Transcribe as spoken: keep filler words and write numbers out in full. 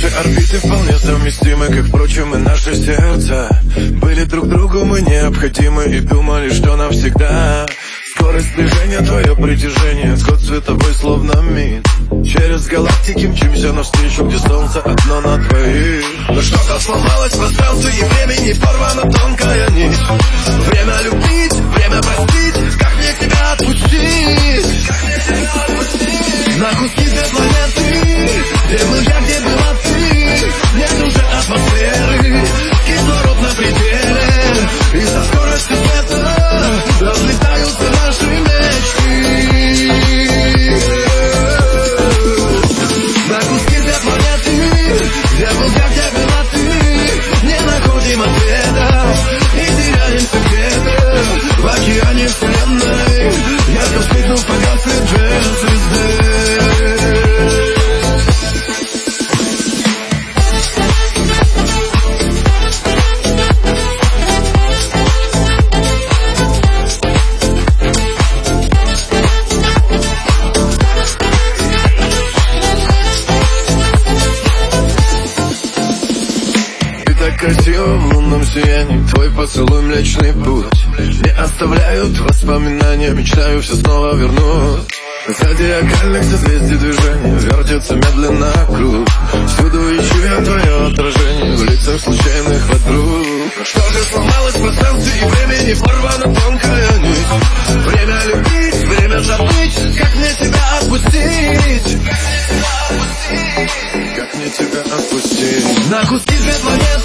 Наши орбиты вполне совместимы, как, впрочем, и наши сердца. Были друг другу мы необходимы и думали, что навсегда. Скорость движения, твое притяжение, код световой словно мид. Через галактики мчимся навстречу, где солнце одно на двоих. Но что-то сломалось в пространстве и времени, порвана тонкая нить. Время любить, время простить, как мне тебя отпустить? На куски две планеты, где был я, где была ты. Нет уже атмосферы, кислород на пределе, и со скоростью света разлетаются наши мечты. На куски две планеты, где был я, где была ты. Не находим ответа и теряемся где-то в океане вселенной. Ярко вспыхнув, погаснет две звезды. Красиво в лунном сиянии, твой поцелуй млечный путь. Не оставляют воспоминания, мечтаю все снова вернуть. Зодиакальных созвездий движения вертится медленно круг. Всюду ищу я твое отражение в лицах случайных подруг. Что же сломалось в пространстве и времени, порвана тонкая нить. Время любить, время забыть, как мне тебя отпустить? Как мне тебя отпустить? На куски две планеты,